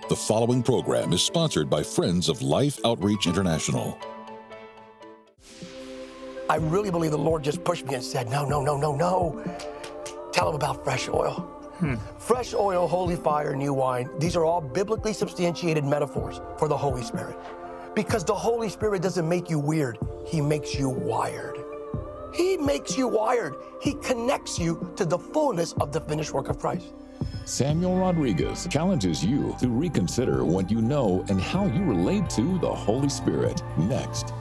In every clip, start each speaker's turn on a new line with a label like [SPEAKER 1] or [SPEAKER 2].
[SPEAKER 1] The following program is sponsored by Friends of Life Outreach International.
[SPEAKER 2] I really believe the Lord just pushed me and said, no. Tell them about fresh oil. Fresh oil, holy fire, new wine. These are all biblically substantiated metaphors for the Holy Spirit. Because the Holy Spirit doesn't make you weird. He makes you wired. He makes you wired. He connects you to the fullness of the finished work of Christ.
[SPEAKER 3] Samuel Rodriguez challenges you to reconsider what you know and how you relate to the Holy Spirit. Next.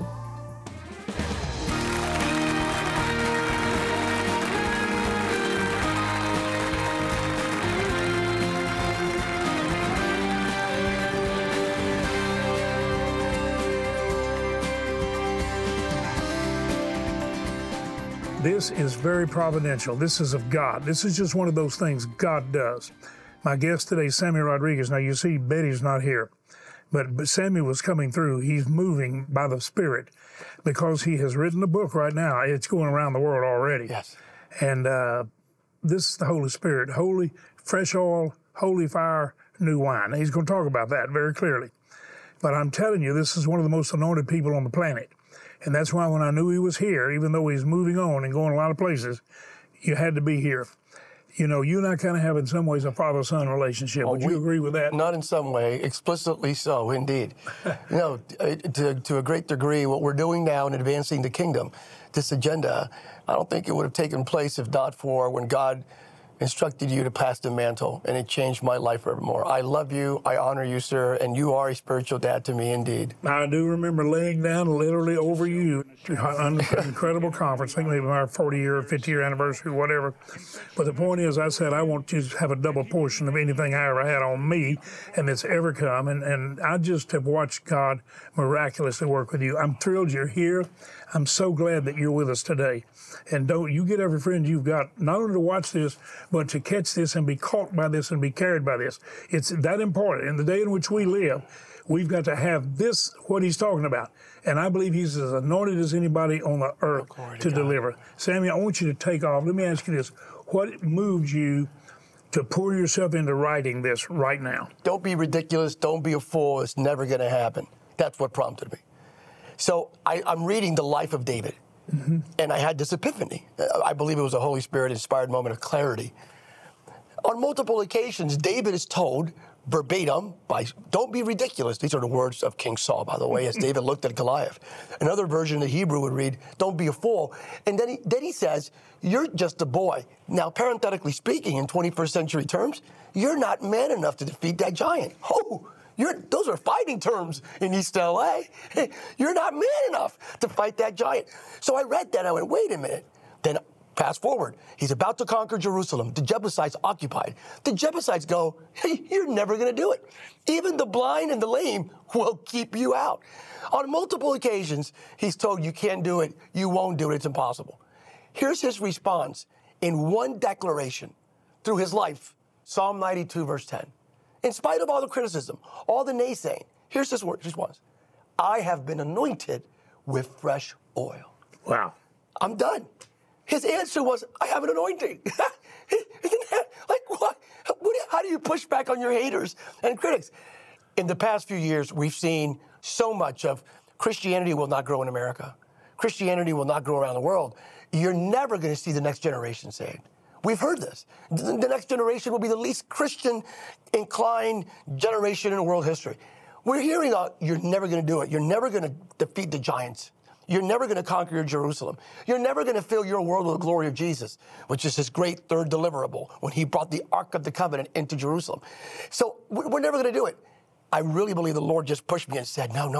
[SPEAKER 4] This is very providential. This is of God. This is just one of those things God does. My guest today is Samuel Rodriguez. Now, you see, Betty's not here, but Samuel was coming through. He's moving by the Spirit because he has written a book right now. It's going around the world already.
[SPEAKER 2] Yes.
[SPEAKER 4] And this is the Holy Spirit, holy, fresh oil, holy fire, new wine. He's going to talk about that very clearly. But I'm telling you, this is one of the most anointed people on the planet. And that's why when I knew he was here, even though he's moving on and going a lot of places, you had to be here. You know, you and I kind of have in some ways a father-son relationship. Would you agree with that?
[SPEAKER 2] Not in some way, explicitly so, indeed. To a great degree, what we're doing now in advancing the kingdom, this agenda, I don't think it would have taken place if not for when God instructed you to pass the mantle, and it changed my life forevermore. I love you, I honor you, sir, and you are a spiritual dad to me indeed.
[SPEAKER 4] I do remember laying down literally over you on an incredible conference, I think maybe our 40-year or 50-year anniversary, whatever. But the point is, I said, I want you to have a double portion of anything I ever had on me, and it's ever come. And I just have watched God miraculously work with you. I'm thrilled you're here. I'm so glad that you're with us today. And don't you get every friend you've got, not only to watch this, but to catch this and be caught by this and be carried by this. It's that important. In the day in which we live, we've got to have this, what he's talking about. And I believe he's as anointed as anybody on the earth to deliver. Sammy, I want you to take off. Let me ask you this. What moved you to pour yourself into writing this right now?
[SPEAKER 2] Don't be ridiculous. Don't be a fool. It's never going to happen. That's what prompted me. So I'm reading the life of David. Mm-hmm. And I had this epiphany. I believe it was a Holy Spirit-inspired moment of clarity. On multiple occasions, David is told verbatim don't be ridiculous. These are the words of King Saul, by the way, as David looked at Goliath. Another version of the Hebrew would read, don't be a fool. And then he says, you're just a boy. Now, parenthetically speaking, in 21st century terms, you're not man enough to defeat that giant. Oh! Those are fighting terms in East LA. You're not man enough to fight that giant. So I read that, I went, wait a minute. Then fast forward, he's about to conquer Jerusalem. The Jebusites occupied. The Jebusites go, hey, you're never going to do it. Even the blind and the lame will keep you out. On multiple occasions, he's told you can't do it, you won't do it, it's impossible. Here's his response in one declaration through his life, Psalm 92, verse 10. In spite of all the criticism, all the naysaying, here's his response. I have been anointed with fresh oil.
[SPEAKER 4] Wow.
[SPEAKER 2] I'm done. His answer was, I have an anointing. Like what? How do you push back on your haters and critics? In the past few years, we've seen so much of Christianity will not grow in America. Christianity will not grow around the world. You're never going to see the next generation saved. We've heard this. The next generation will be the least Christian-inclined generation in world history. We're hearing you're never going to do it. You're never going to defeat the giants. You're never going to conquer Jerusalem. You're never going to fill your world with the glory of Jesus, which is his great third deliverable when he brought the Ark of the Covenant into Jerusalem. So we're never going to do it. I really believe the Lord just pushed me and said, no.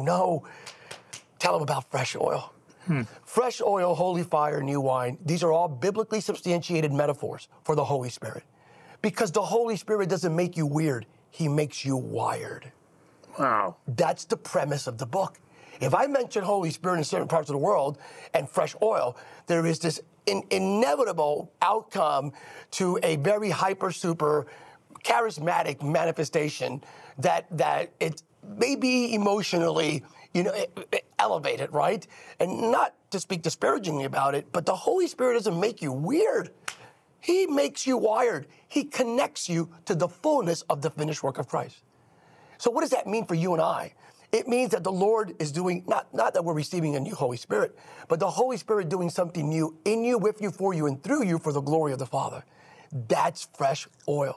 [SPEAKER 2] Tell them about fresh oil. Fresh oil, holy fire, new wine. These are all biblically substantiated metaphors for the Holy Spirit. Because the Holy Spirit doesn't make you weird. He makes you wired.
[SPEAKER 4] Wow.
[SPEAKER 2] That's the premise of the book. If I mention Holy Spirit in certain parts of the world and fresh oil, there is this inevitable outcome to a very hyper, super charismatic manifestation that it may be emotionally elevated, right? And not to speak disparagingly about it, but the Holy Spirit doesn't make you weird. He makes you wired. He connects you to the fullness of the finished work of Christ. So what does that mean for you and I? It means that the Lord is doing, not that we're receiving a new Holy Spirit, but the Holy Spirit doing something new in you, with you, for you, and through you for the glory of the Father. That's fresh oil.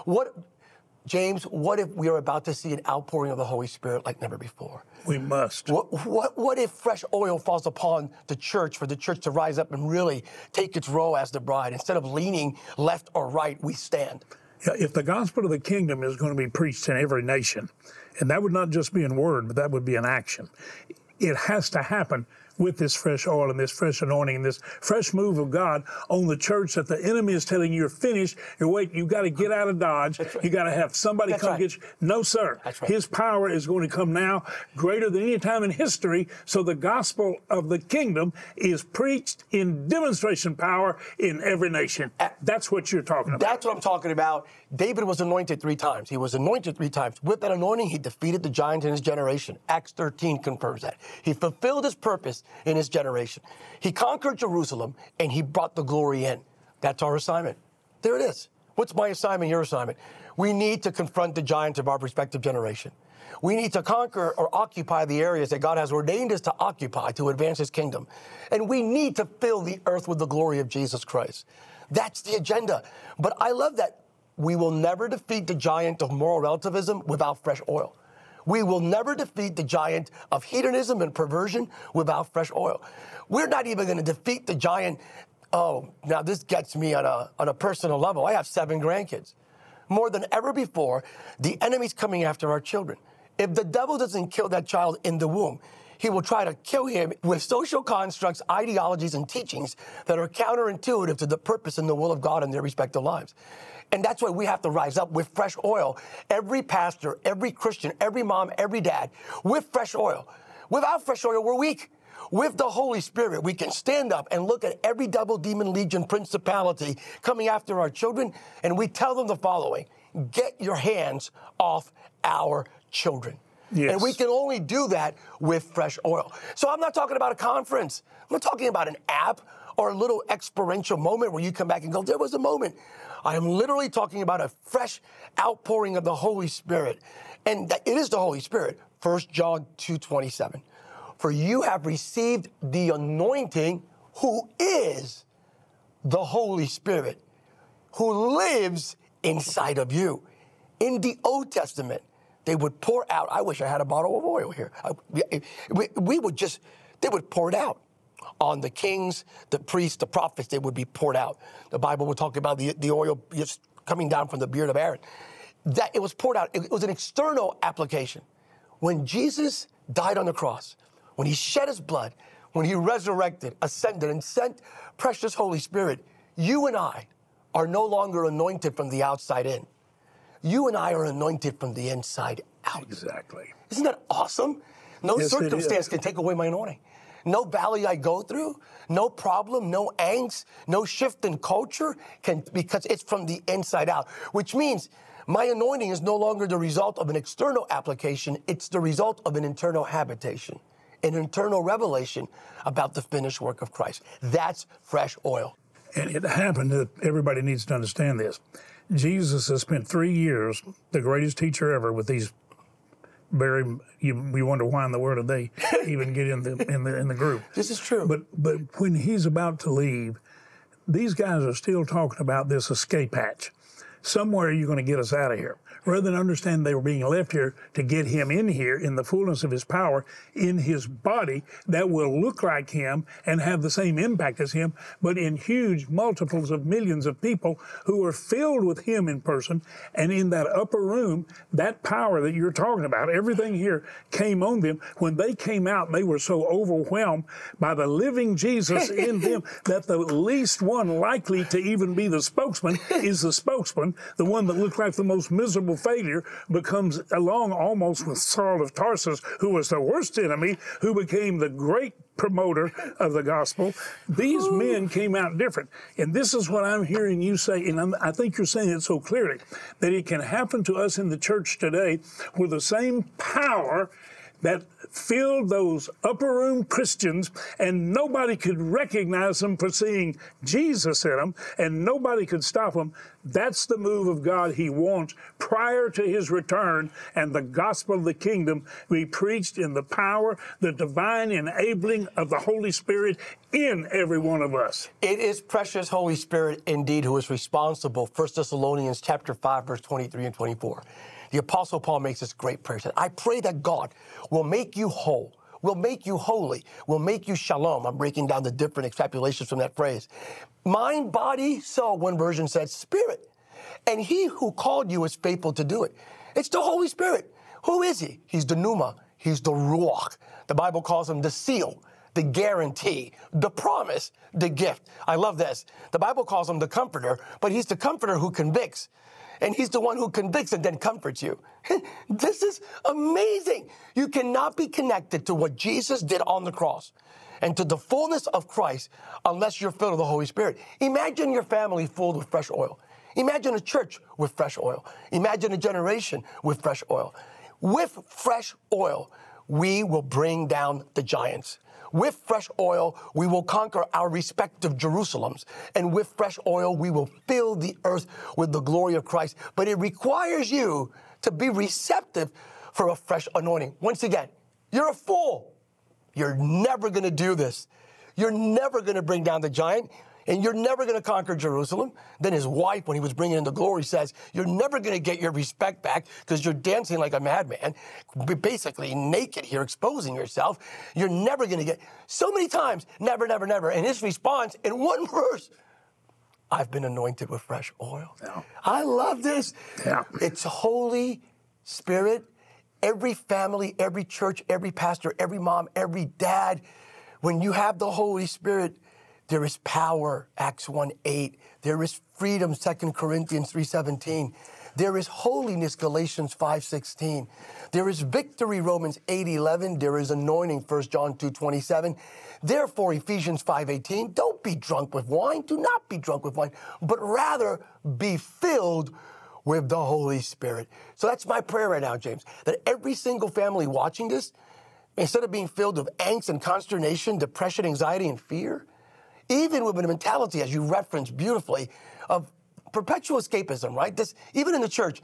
[SPEAKER 2] James, what if we are about to see an outpouring of the Holy Spirit like never before?
[SPEAKER 4] We must.
[SPEAKER 2] What if fresh oil falls upon the church for the church to rise up and really take its role as the bride? Instead of leaning left or right, we stand.
[SPEAKER 4] Yeah, if the gospel of the kingdom is going to be preached in every nation, and that would not just be in word, but that would be in action, it has to happen with this fresh oil and this fresh anointing and this fresh move of God on the church that the enemy is telling you you're finished. You got to get out of Dodge. Right. You got to have somebody come get you. No, sir. Right. His power is going to come now greater than any time in history. So the gospel of the kingdom is preached in demonstration power in every nation. That's what you're talking about.
[SPEAKER 2] That's what I'm talking about. David was anointed 3 times. He was anointed 3 times. With that anointing, he defeated the giants in his generation. Acts 13 confirms that. He fulfilled his purpose in his generation. He conquered Jerusalem, and he brought the glory in. That's our assignment. There it is. What's my assignment, your assignment? We need to confront the giants of our respective generation. We need to conquer or occupy the areas that God has ordained us to occupy to advance his kingdom. And we need to fill the earth with the glory of Jesus Christ. That's the agenda. But I love that we will never defeat the giant of moral relativism without fresh oil. We will never defeat the giant of hedonism and perversion without fresh oil. We're not even going to defeat the giant. Oh, now this gets me on a personal level. I have 7 grandkids. More than ever before, the enemy's coming after our children. If the devil doesn't kill that child in the womb, he will try to kill him with social constructs, ideologies, and teachings that are counterintuitive to the purpose and the will of God in their respective lives. And that's why we have to rise up with fresh oil. Every pastor, every Christian, every mom, every dad, with fresh oil. Without fresh oil, we're weak. With the Holy Spirit, we can stand up and look at every devil, demon, legion, principality coming after our children, and we tell them the following: get your hands off our children. Yes. And we can only do that with fresh oil. So I'm not talking about a conference. I'm not talking about an app or a little experiential moment where you come back and go, there was a moment. I am literally talking about a fresh outpouring of the Holy Spirit. And that it is the Holy Spirit. 1 John 2:27. For you have received the anointing, who is the Holy Spirit, who lives inside of you. In the Old Testament, they would pour out. I wish I had a bottle of oil here. They would pour it out on the kings, the priests, the prophets. They would be poured out. The Bible would talk about the oil just coming down from the beard of Aaron. That it was poured out. It was an external application. When Jesus died on the cross, when he shed his blood, when he resurrected, ascended, and sent precious Holy Spirit, you and I are no longer anointed from the outside in. You and I are anointed from the inside out.
[SPEAKER 4] Exactly.
[SPEAKER 2] Isn't that awesome? No circumstance can take away my anointing. No valley I go through, no problem, no angst, no shift in culture because it's from the inside out, which means my anointing is no longer the result of an external application. It's the result of an internal habitation, an internal revelation about the finished work of Christ. That's fresh oil.
[SPEAKER 4] And it happened that everybody needs to understand this. Jesus has spent 3 years, the greatest teacher ever, with these you wonder why in the world did they even get in the group.
[SPEAKER 2] This is true.
[SPEAKER 4] But when he's about to leave, these guys are still talking about this escape hatch. Somewhere you're going to get us out of here. Rather than understand they were being left here to get him in here in the fullness of his power, in his body that will look like him and have the same impact as him, but in huge multiples of millions of people who are filled with him in person. And in that upper room, that power that you're talking about, everything here came on them. When they came out, they were so overwhelmed by the living Jesus in them that the least one likely to even be the spokesman is the spokesman. The one that looked like the most miserable failure becomes along almost with Saul of Tarsus, who was the worst enemy, who became the great promoter of the gospel. These men came out different. And this is what I'm hearing you say, and I think you're saying it so clearly, that it can happen to us in the church today with the same power that filled those upper room Christians, and nobody could recognize them for seeing Jesus in them, and nobody could stop them. That's the move of God He wants prior to His return, and the gospel of the kingdom be preached in the power, the divine enabling of the Holy Spirit in every one of us.
[SPEAKER 2] It is precious Holy Spirit indeed who is responsible. 1 Thessalonians chapter 5, verse 23 and 24. The Apostle Paul makes this great prayer. He said, I pray that God will make you whole, will make you holy, will make you shalom. I'm breaking down the different extrapolations from that phrase. Mind, body, soul, one version says spirit. And He who called you is faithful to do it. It's the Holy Spirit. Who is He? He's the pneuma. He's the ruach. The Bible calls Him the seal, the guarantee, the promise, the gift. I love this. The Bible calls Him the comforter, but He's the comforter who convicts. And He's the one who convicts and then comforts you. This is amazing. You cannot be connected to what Jesus did on the cross and to the fullness of Christ unless you're filled with the Holy Spirit. Imagine your family filled with fresh oil. Imagine a church with fresh oil. Imagine a generation with fresh oil. With fresh oil, we will bring down the giants. With fresh oil, we will conquer our respective Jerusalems. And with fresh oil, we will fill the earth with the glory of Christ. But it requires you to be receptive for a fresh anointing. Once again, you're a fool. You're never going to do this. You're never going to bring down the giant. And you're never going to conquer Jerusalem. Then his wife, when he was bringing in the glory, says, you're never going to get your respect back because you're dancing like a madman, basically naked here, exposing yourself. You're never going to get, so many times, never, never, never. And his response in one verse, I've been anointed with fresh oil. Yeah. I love this. Yeah. It's Holy Spirit. Every family, every church, every pastor, every mom, every dad, when you have the Holy Spirit, there is power, Acts 1:8. There is freedom, 2 Corinthians 3:17. There is holiness, Galatians 5:16. There is victory, Romans 8:11. There is anointing, 1 John 2:27. Therefore, Ephesians 5:18, don't be drunk with wine. Do not be drunk with wine, but rather be filled with the Holy Spirit. So that's my prayer right now, James, that every single family watching this, instead of being filled with angst and consternation, depression, anxiety, and fear, even with a mentality, as you referenced beautifully, of perpetual escapism, right? This, even in the church,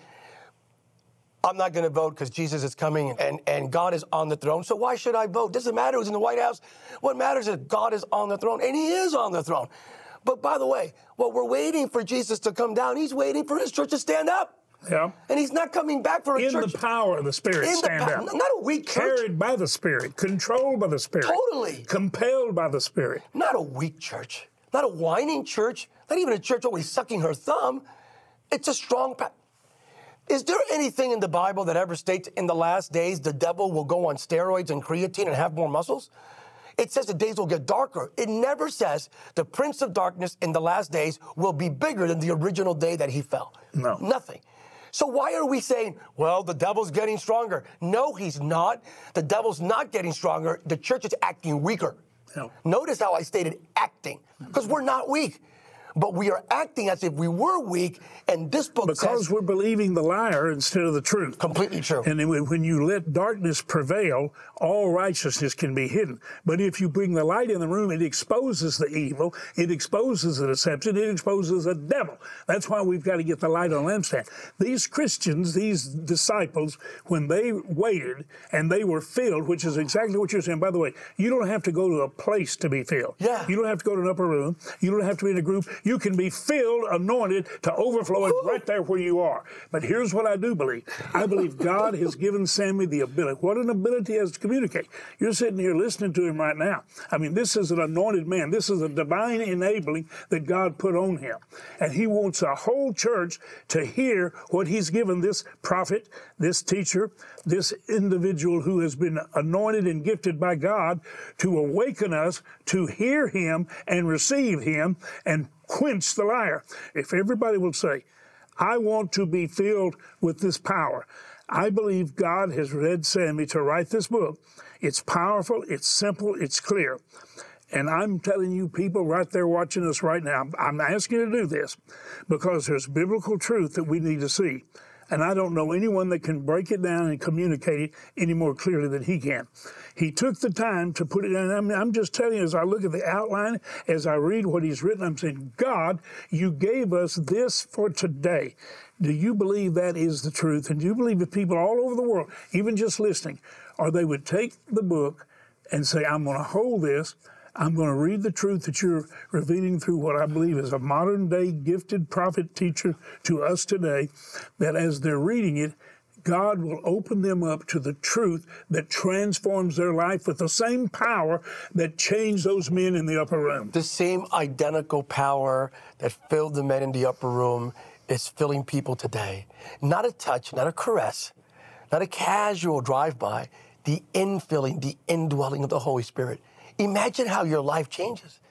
[SPEAKER 2] I'm not going to vote because Jesus is coming and God is on the throne, so why should I vote? Doesn't matter who's in the White House. What matters is God is on the throne, and He is on the throne. But by the way, while we're waiting for Jesus to come down, He's waiting for His church to stand up. Yeah. And He's not coming back for a church.
[SPEAKER 4] In the power of the Spirit, stand up.
[SPEAKER 2] Not a weak church.
[SPEAKER 4] Carried by the Spirit, controlled by the Spirit.
[SPEAKER 2] Totally.
[SPEAKER 4] Compelled by the Spirit.
[SPEAKER 2] Not a weak church. Not a whining church. Not even a church always sucking her thumb. It's a strong Is there anything in the Bible that ever states in the last days the devil will go on steroids and creatine and have more muscles? It says the days will get darker. It never says the prince of darkness in the last days will be bigger than the original day that he fell. No. Nothing. So why are we saying, well, the devil's getting stronger? No, he's not. The devil's not getting stronger. The church is acting weaker. No. Notice how I stated acting, because we're not weak. But we are acting as if we were weak, and this book says...
[SPEAKER 4] Because we're believing the liar instead of the truth.
[SPEAKER 2] Completely true.
[SPEAKER 4] And when you let darkness prevail, all righteousness can be hidden. But if you bring the light in the room, it exposes the evil, it exposes the deception, it exposes the devil. That's why we've got to get the light on the lampstand. These Christians, these disciples, when they waited and they were filled, which is exactly what you're saying. By the way, you don't have to go to a place to be filled. Yeah. You don't have to go to an upper room. You don't have to be in a group. You can be filled, anointed to overflowing right there where you are. But here's what I do believe. I believe God has given Sammy the ability. What an ability he has to communicate. You're sitting here listening to him right now. I mean, this is an anointed man. This is a divine enabling that God put on him. And he wants a whole church to hear what he's given this prophet, this teacher, this individual who has been anointed and gifted by God to awaken us to hear him and receive him and quench the liar. If everybody will say, I want to be filled with this power. I believe God has led Sammy to write this book. It's powerful, it's simple, it's clear. And I'm telling you people right there watching us right now, I'm asking you to do this because there's biblical truth that we need to see. And I don't know anyone that can break it down and communicate it any more clearly than he can. He took the time to put it in. I mean, I'm just telling you, as I look at the outline, as I read what he's written, I'm saying, God, you gave us this for today. Do you believe that is the truth? And do you believe that people all over the world, even just listening, or they would take the book and say, I'm going to hold this, I'm going to read the truth that you're revealing through what I believe is a modern-day gifted prophet teacher to us today, that as they're reading it, God will open them up to the truth that transforms their life with the same power that changed those men in the upper room.
[SPEAKER 2] The same identical power that filled the men in the upper room is filling people today. Not a touch, not a caress, not a casual drive-by, the infilling, the indwelling of the Holy Spirit. Imagine how your life changes.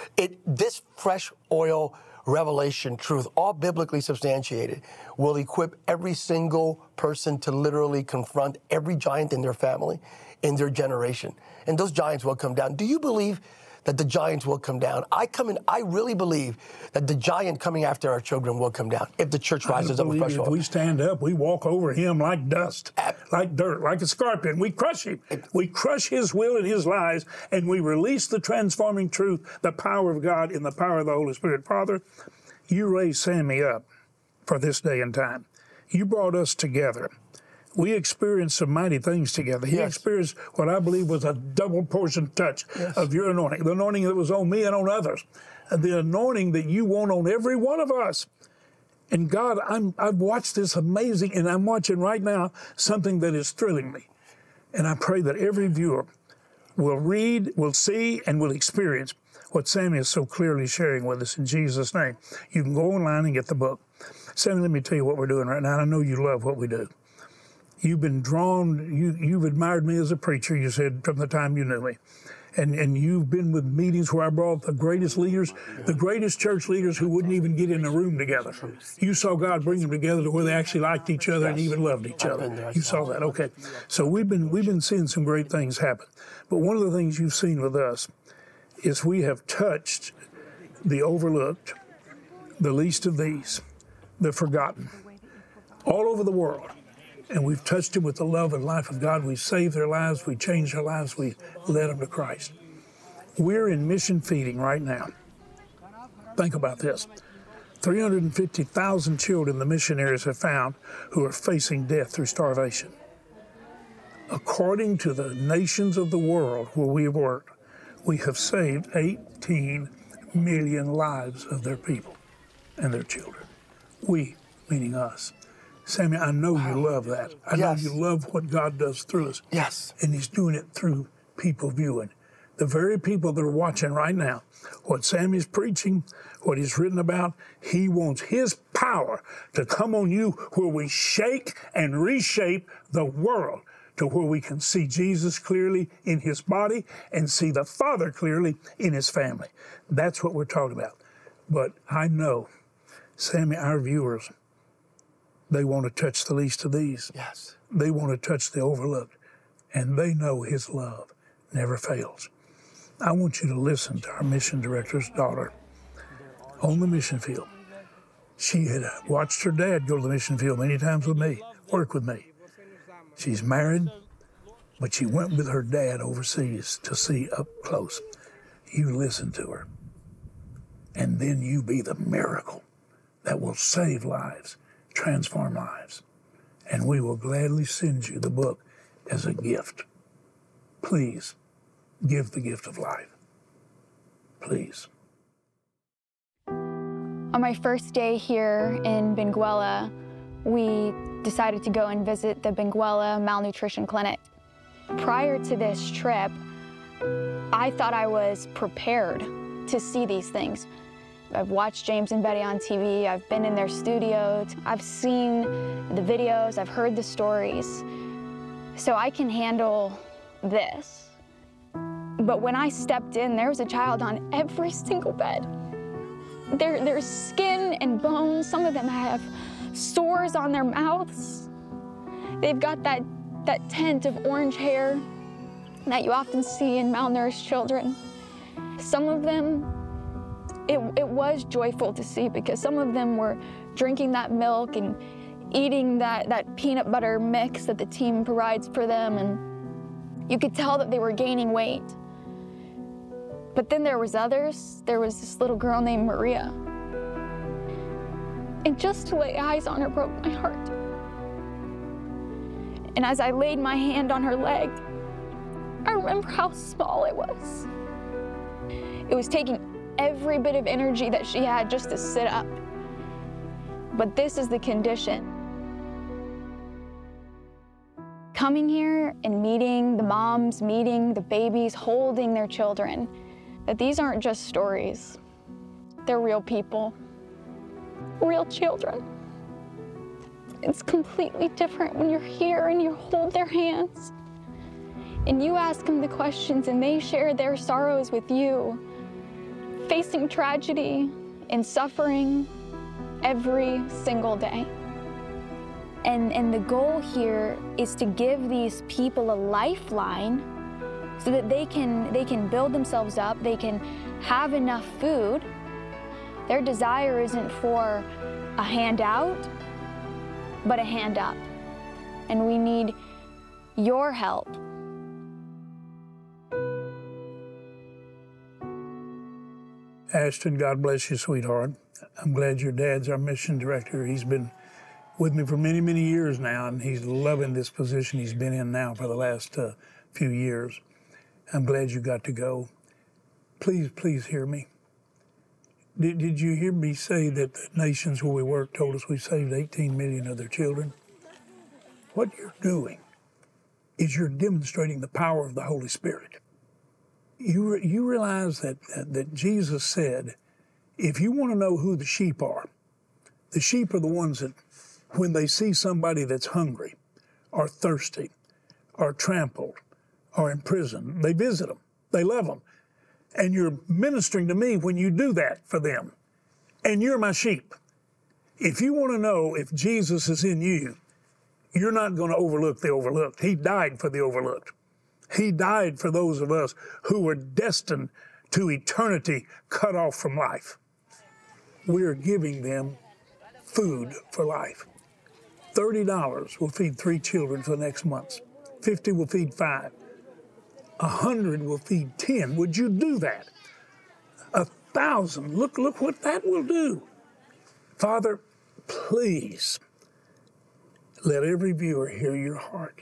[SPEAKER 2] This fresh oil revelation truth, all biblically substantiated, will equip every single person to literally confront every giant in their family, in their generation. And those giants will come down. Do you believe that the giants will come down? I really believe that the giant coming after our children will come down if the church rises up with fresh oil.
[SPEAKER 4] If we stand up, we walk over him like dust, like dirt, like a scorpion. We crush him. We crush his will and his lies, and we release the transforming truth, the power of God in the power of the Holy Spirit. Father, you raised Sammy up for this day and time. You brought us together. We experienced some mighty things together. He experienced what I believe was a double portion touch of your anointing, the anointing that was on me and on others, and the anointing that you want on every one of us. And God, I've watched this amazing, and I'm watching right now something that is thrilling me. And I pray that every viewer will read, will see, and will experience what Sammy is so clearly sharing with us in Jesus' name. You can go online and get the book. Sammy, let me tell you what we're doing right now. I know you love what we do. You've been drawn, you've admired me as a preacher, you said, from the time you knew me. And you've been with meetings where I brought the greatest leaders, the greatest church leaders who wouldn't even get in a room together. You saw God bring them together to where they actually liked each other and even loved each other. You saw that, okay. So we've been seeing some great things happen. But one of the things you've seen with us is we have touched the overlooked, the least of these, the forgotten, all over the world. And we've touched them with the love and life of God. We've saved their lives. We changed their lives. We led them to Christ. We're in mission feeding right now. Think about this. 350,000 children the missionaries have found who are facing death through starvation. According to the nations of the world where we have worked, we have saved 18 million lives of their people and their children. We, meaning us. Sammy, I know you love that. I know you love what God does through us.
[SPEAKER 2] Yes.
[SPEAKER 4] And he's doing it through people viewing. The very people that are watching right now, what Sammy's preaching, what he's written about, he wants his power to come on you where we shake and reshape the world to where we can see Jesus clearly in his body and see the Father clearly in his family. That's what we're talking about. But I know, Sammy, our viewers, they want to touch the least of these.
[SPEAKER 2] Yes.
[SPEAKER 4] They want to touch the overlooked. And they know his love never fails. I want you to listen to our mission director's daughter on the mission field. She had watched her dad go to the mission field many times with me, work with me. She's married, but she went with her dad overseas to see up close. You listen to her, and then you be the miracle that will save lives, transform lives. And we will gladly send you the book as a gift. Please give the gift of life. Please.
[SPEAKER 5] On my first day here in Benguela, we decided to go and visit the Benguela Malnutrition Clinic. Prior to this trip, I thought I was prepared to see these things. I've watched James and Betty on TV, I've been in their studios, I've seen the videos, I've heard the stories. So I can handle this. But when I stepped in, there was a child on every single bed. There's skin and bones, some of them have sores on their mouths. They've got that tint of orange hair that you often see in malnourished children. Some of them, it was joyful to see because some of them were drinking that milk and eating that peanut butter mix that the team provides for them, and you could tell that they were gaining weight. But then there was others. There was this little girl named Maria. And just to lay eyes on her broke my heart. And as I laid my hand on her leg, I remember how small it was. It was taking every bit of energy that she had just to sit up. But this is the condition. Coming here and meeting the moms, meeting the babies, holding their children, that these aren't just stories. They're real people, real children. It's completely different when you're here and you hold their hands and you ask them the questions and they share their sorrows with you, facing tragedy and suffering every single day. And the goal here is to give these people a lifeline so that they can build themselves up, they can have enough food. Their desire isn't for a handout, but a hand up. And we need your help.
[SPEAKER 4] Ashton, God bless you, sweetheart. I'm glad your dad's our mission director. He's been with me for many, many years now, and he's loving this position he's been in now for the last few years. I'm glad you got to go. Please hear me. Did you hear me say that the nations where we work told us we saved 18 million of their children? What you're doing is you're demonstrating the power of the Holy Spirit. You realize that Jesus said, if you want to know who the sheep are the ones that when they see somebody that's hungry or thirsty or trampled or in prison, they visit them, they love them. And you're ministering to me when you do that for them. And you're my sheep. If you want to know if Jesus is in you, you're not going to overlook the overlooked. He died for the overlooked. He died for those of us who were destined to eternity cut off from life. We're giving them food for life. $30 will feed 3 children for the next month. 50 will feed 5. 100 will feed 10. Would you do that? 1,000, look what that will do. Father, please let every viewer hear your heart.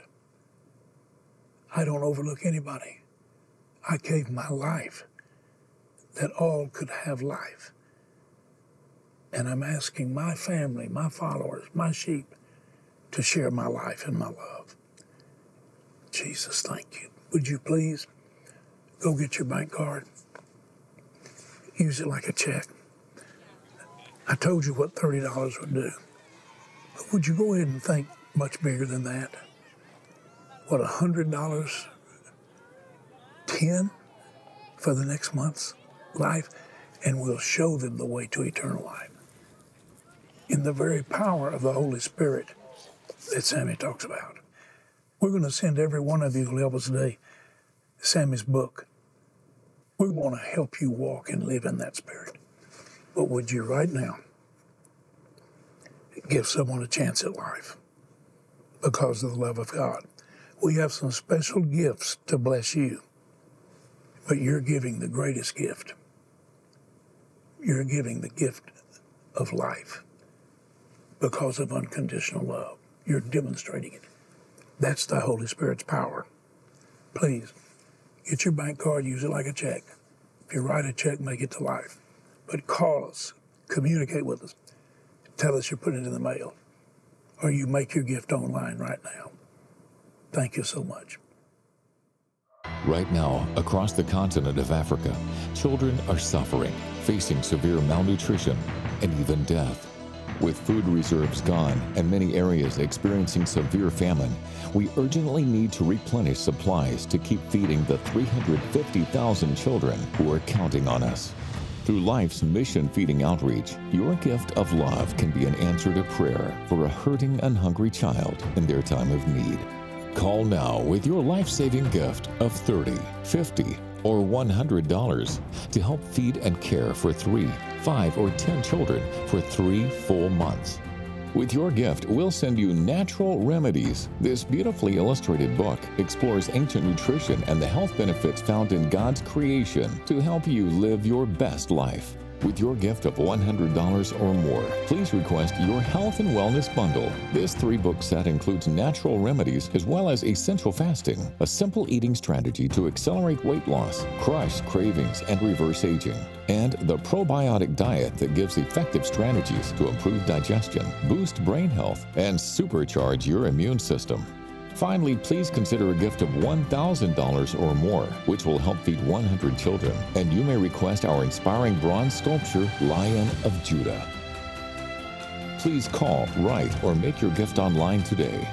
[SPEAKER 4] I don't overlook anybody. I gave my life that all could have life. And I'm asking my family, my followers, my sheep to share my life and my love. Jesus, thank you. Would you please go get your bank card? Use it like a check. I told you what $30 would do. But would you go ahead and think much bigger than that? What, $100, 10 for the next month's life? And we'll show them the way to eternal life. In the very power of the Holy Spirit that Sammy talks about. We're going to send every one of you who help us today Sammy's book. We want to help you walk and live in that spirit. But would you right now give someone a chance at life because of the love of God? We have some special gifts to bless you, but you're giving the greatest gift. You're giving the gift of life because of unconditional love. You're demonstrating it. That's the Holy Spirit's power. Please, get your bank card, use it like a check. If you write a check, make it to life. But call us, communicate with us, tell us you're putting it in the mail, or you make your gift online right now. Thank you so much.
[SPEAKER 3] Right now, across the continent of Africa, children are suffering, facing severe malnutrition and even death. With food reserves gone and many areas experiencing severe famine, we urgently need to replenish supplies to keep feeding the 350,000 children who are counting on us. Through Life's Mission Feeding Outreach, your gift of love can be an answer to prayer for a hurting and hungry child in their time of need. Call now with your life-saving gift of $30, $50, or $100 to help feed and care for 3, 5, or 10 children for 3 full months. With your gift, we'll send you Natural Remedies. This beautifully illustrated book explores ancient nutrition and the health benefits found in God's creation to help you live your best life. With your gift of $100 or more, please request your Health and Wellness Bundle. This 3-book set includes Natural Remedies as well as Essential Fasting, a simple eating strategy to accelerate weight loss, crush cravings, and reverse aging, and the Probiotic Diet that gives effective strategies to improve digestion, boost brain health, and supercharge your immune system. Finally, please consider a gift of $1,000 or more, which will help feed 100 children, and you may request our inspiring bronze sculpture, Lion of Judah. Please call, write, or make your gift online today.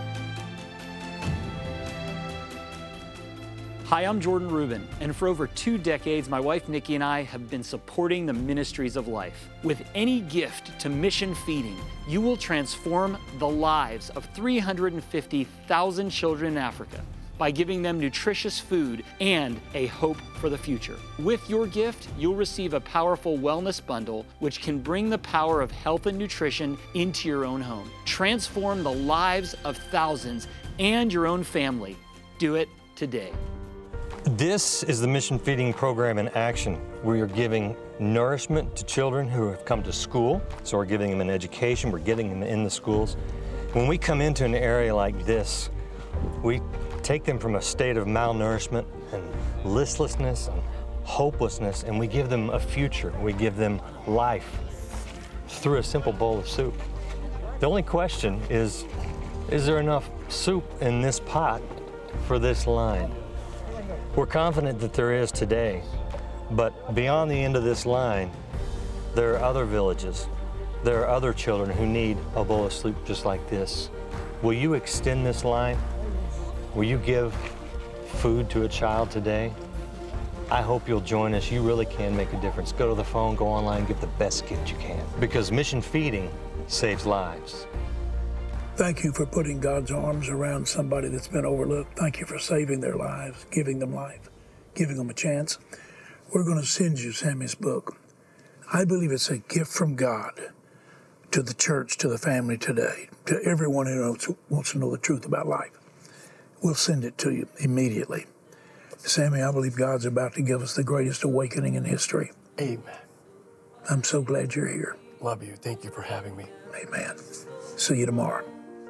[SPEAKER 6] Hi, I'm Jordan Rubin, and for over 2 decades, my wife Nikki and I have been supporting the Ministries of Life. With any gift to mission feeding, you will transform the lives of 350,000 children in Africa by giving them nutritious food and a hope for the future. With your gift, you'll receive a powerful wellness bundle which can bring the power of health and nutrition into your own home. Transform the lives of thousands and your own family. Do it today.
[SPEAKER 7] This is the Mission Feeding Program in action. We are giving nourishment to children who have come to school, so we're giving them an education, we're getting them in the schools. When we come into an area like this, we take them from a state of malnourishment and listlessness and hopelessness, and we give them a future. We give them life through a simple bowl of soup. The only question is there enough soup in this pot for this line? We're confident that there is today, but beyond the end of this line, there are other villages. There are other children who need a bowl of soup just like this. Will you extend this line? Will you give food to a child today? I hope you'll join us. You really can make a difference. Go to the phone, go online, give the best gift you can, because mission feeding saves lives.
[SPEAKER 4] Thank you for putting God's arms around somebody that's been overlooked. Thank you for saving their lives, giving them life, giving them a chance. We're going to send you Sammy's book. I believe it's a gift from God to the church, to the family today, to everyone who wants to know the truth about life. We'll send it to you immediately. Sammy, I believe God's about to give us the greatest awakening in history.
[SPEAKER 2] Amen.
[SPEAKER 4] I'm so glad you're here.
[SPEAKER 2] Love you. Thank you for having me.
[SPEAKER 4] Amen. See you tomorrow.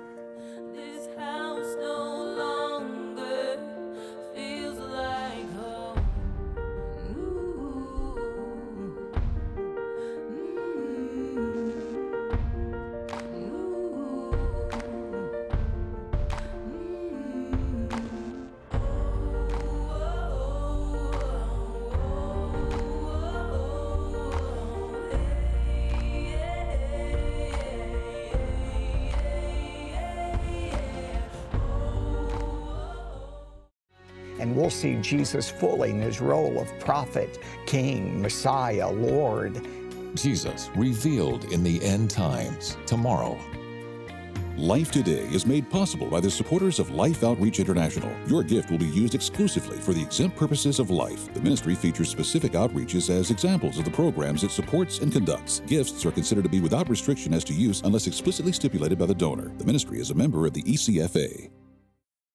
[SPEAKER 8] And we'll see Jesus fully in his role of prophet, king, Messiah, Lord.
[SPEAKER 3] Jesus revealed in the end times, tomorrow.
[SPEAKER 1] Life Today is made possible by the supporters of Life Outreach International. Your gift will be used exclusively for the exempt purposes of life. The ministry features specific outreaches as examples of the programs it supports and conducts. Gifts are considered to be without restriction as to use unless explicitly stipulated by the donor. The ministry is a member of the ECFA.